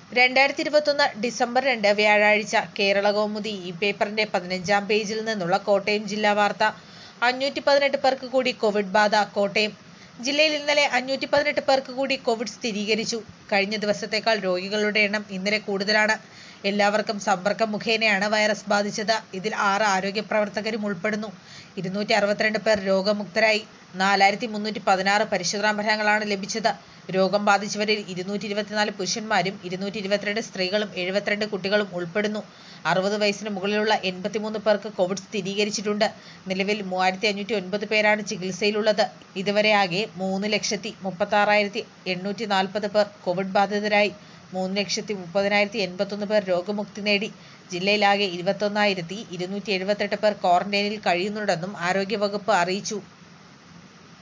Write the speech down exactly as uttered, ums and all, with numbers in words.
രണ്ടായിരത്തി ഇരുപത്തൊന്ന് ഡിസംബർ രണ്ട് വ്യാഴാഴ്ച കേരളകൗമുദി ഈ പേപ്പറിന്റെ പതിനഞ്ചാം പേജിൽ നിന്നുള്ള കോട്ടയം ജില്ലാ വാർത്ത. അഞ്ഞൂറ്റി പതിനെട്ട് പേർക്ക് കൂടി കോവിഡ് ബാധ. കോട്ടയം ജില്ലയിൽ ഇന്നലെ അഞ്ഞൂറ്റി പതിനെട്ട് പേർക്ക് കൂടി കോവിഡ് സ്ഥിരീകരിച്ചു. കഴിഞ്ഞ ദിവസത്തേക്കാൾ രോഗികളുടെ എണ്ണം ഇന്നലെ കൂടുതലാണ്. എല്ലാവർക്കും സമ്പർക്കം മുഖേനയാണ് വൈറസ് ബാധിച്ചത്. ഇതിൽ ആറ് ആരോഗ്യ പ്രവർത്തകരും ഉൾപ്പെടുന്നു. ഇരുന്നൂറ്റി അറുപത്തിരണ്ട് പേർ രോഗമുക്തരായി. നാലായിരത്തി മുന്നൂറ്റി പതിനാറ് പരിശോധനാ ഫലങ്ങളാണ് ലഭിച്ചത്. രോഗം ബാധിച്ചവരിൽ ഇരുന്നൂറ്റി ഇരുപത്തിനാല് പുരുഷന്മാരും ഇരുന്നൂറ്റി ഇരുപത്തിരണ്ട് സ്ത്രീകളും എഴുപത്തിരണ്ട് കുട്ടികളും ഉൾപ്പെടുന്നു. അറുപത് വയസ്സിന് മുകളിലുള്ള എൺപത്തിമൂന്ന് പേർക്ക് കോവിഡ് സ്ഥിരീകരിച്ചിട്ടുണ്ട്. നിലവിൽ മൂവായിരത്തി അഞ്ഞൂറ്റി ഒൻപത് പേരാണ് ചികിത്സയിലുള്ളത്. ഇതുവരെ ആകെ മൂന്ന് ലക്ഷത്തി മുപ്പത്തി ആറായിരത്തി എണ്ണൂറ്റി നാൽപ്പത് പേർ കോവിഡ് ബാധിതരായി. മൂന്ന് ലക്ഷത്തി മുപ്പതിനായിരത്തി എൺപത്തൊന്ന് പേർ രോഗമുക്തി നേടി. ജില്ലയിലാകെ ഇരുപത്തൊന്നായിരത്തി ഇരുന്നൂറ്റി എഴുപത്തെട്ട് പേർ ക്വാറന്റൈനിൽ കഴിയുന്നുണ്ടെന്നും ആരോഗ്യവകുപ്പ് അറിയിച്ചു.